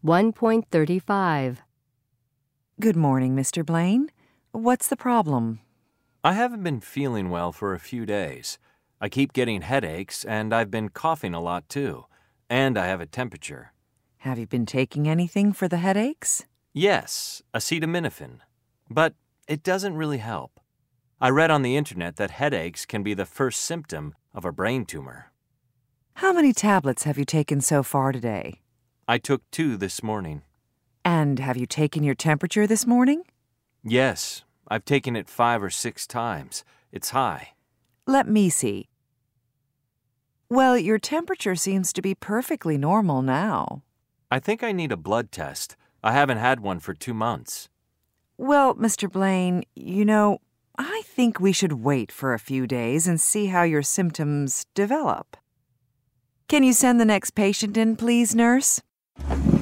1.35. Good morning, Mr. Blaine. What's the problem? I haven't been feeling well for a few days. I keep getting headaches, and I've been coughing a lot too. And I have a temperature. Have you been taking anything for the headaches? Yes, acetaminophen. But it doesn't really help. I read on the internet that headaches can be the first symptom of a brain tumor. How many tablets have you taken so far today? I took 2 this morning. And have you taken your temperature this morning? Yes, I've taken it 5 or 6 times. It's high. Let me see. Well, your temperature seems to be perfectly normal now. I think I need a blood test. I haven't had one for 2 months. Well, Mr. Blaine, I think we should wait for a few days and see how your symptoms develop. Can you send the next patient in, please, nurse?